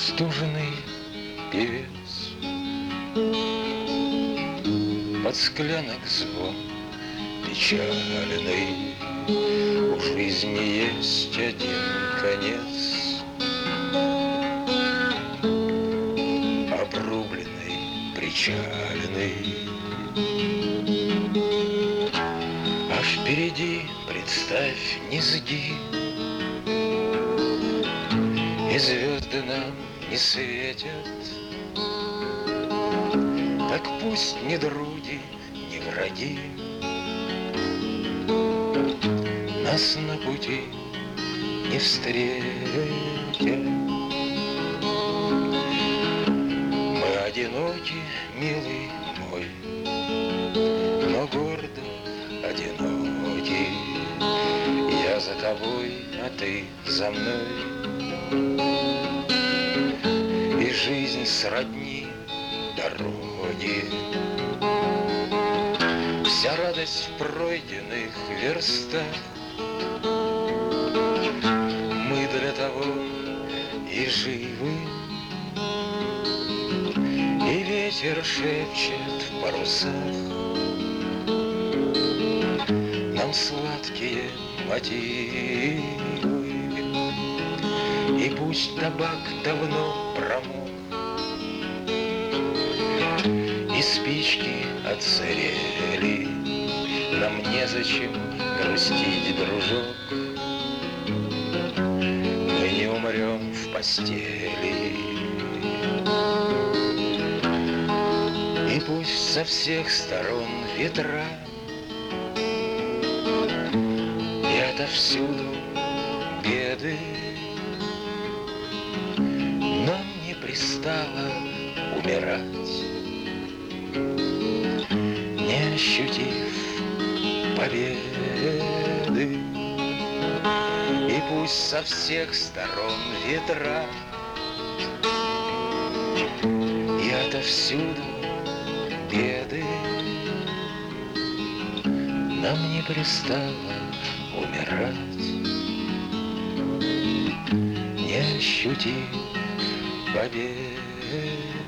Простуженный певец, под склянок звон печальный, у жизни есть один конец, обрубленный, причальный. А впереди, представь, низги, и звезды нам не светят. Так пусть ни други, ни враги нас на пути не встретят. Мы одиноки, милый мой, но гордо одиноки. Я за тобой, а ты за мной, и жизнь сродни дороги. Вся радость в пройденных верстах. Мы для того и живы, и ветер шепчет в парусах нам сладкие мотивы. И пусть табак давно промок, и спички отсырели, нам незачем грустить, дружок. Мы не умрем в постели. И пусть со всех сторон ветра, и отовсюду беды, нам не пристало умирать, не ощутив победы. И пусть со всех сторон ветра, и отовсюду беды, нам не пристало умирать, не ощутив победы.